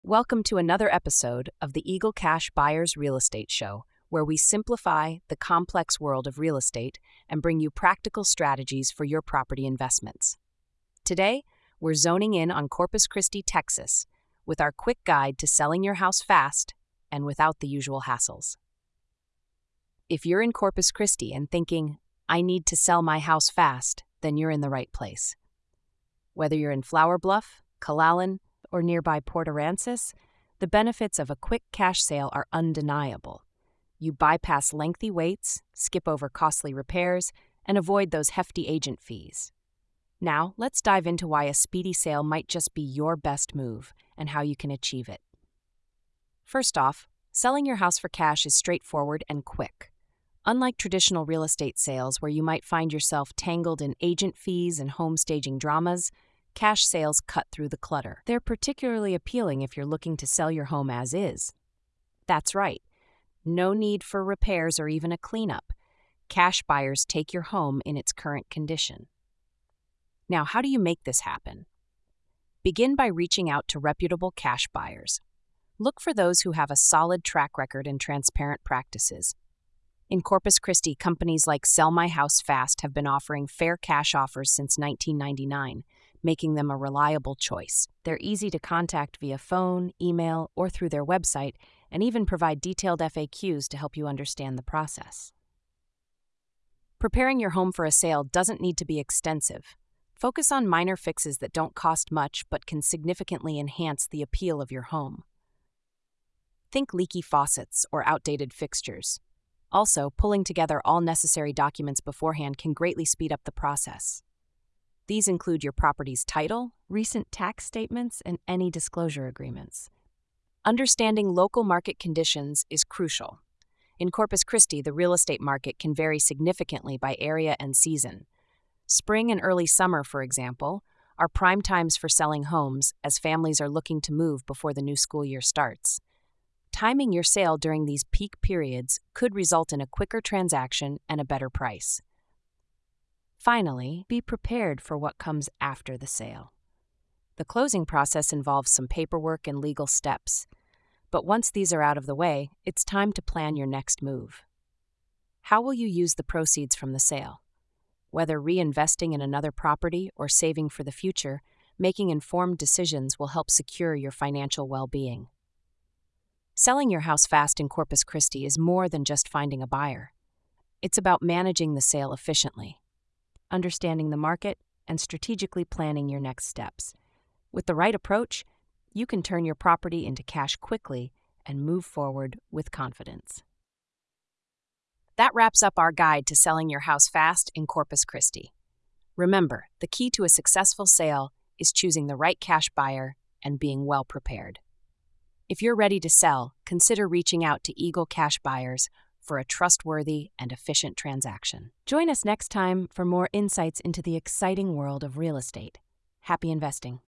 Welcome to another episode of the Eagle Cash Buyers Real Estate Show, where we simplify the complex world of real estate and bring you practical strategies for your property investments. Today, we're zoning in on Corpus Christi, Texas, with our quick guide to selling your house fast and without the usual hassles. If you're in Corpus Christi and thinking, I need to sell my house fast, then you're in the right place. Whether you're in Flower Bluff, Calallen, or nearby Port Aransas, the benefits of a quick cash sale are undeniable. You bypass lengthy waits, skip over costly repairs, and avoid those hefty agent fees. Now, let's dive into why a speedy sale might just be your best move and how you can achieve it. First off, selling your house for cash is straightforward and quick. Unlike traditional real estate sales where you might find yourself tangled in agent fees and home staging dramas, cash sales cut through the clutter. They're particularly appealing if you're looking to sell your home as is. That's right. No need for repairs or even a cleanup. Cash buyers take your home in its current condition. Now, how do you make this happen? Begin by reaching out to reputable cash buyers. Look for those who have a solid track record and transparent practices. In Corpus Christi, companies like Sell My House Fast have been offering fair cash offers since 1999, making them a reliable choice. They're easy to contact via phone, email, or through their website, and even provide detailed FAQs to help you understand the process. Preparing your home for a sale doesn't need to be extensive. Focus on minor fixes that don't cost much but can significantly enhance the appeal of your home. Think leaky faucets or outdated fixtures. Also, pulling together all necessary documents beforehand can greatly speed up the process. These include your property's title, recent tax statements, and any disclosure agreements. Understanding local market conditions is crucial. In Corpus Christi, the real estate market can vary significantly by area and season. Spring and early summer, for example, are prime times for selling homes as families are looking to move before the new school year starts. Timing your sale during these peak periods could result in a quicker transaction and a better price. Finally, be prepared for what comes after the sale. The closing process involves some paperwork and legal steps, but once these are out of the way, it's time to plan your next move. How will you use the proceeds from the sale? Whether reinvesting in another property or saving for the future, making informed decisions will help secure your financial well-being. Selling your house fast in Corpus Christi is more than just finding a buyer. It's about managing the sale efficiently, understanding the market, and strategically planning your next steps. With the right approach, you can turn your property into cash quickly and move forward with confidence. That wraps up our guide to selling your house fast in Corpus Christi. Remember, the key to a successful sale is choosing the right cash buyer and being well prepared. If you're ready to sell, consider reaching out to Eagle Cash Buyers for a trustworthy and efficient transaction. Join us next time for more insights into the exciting world of real estate. Happy investing.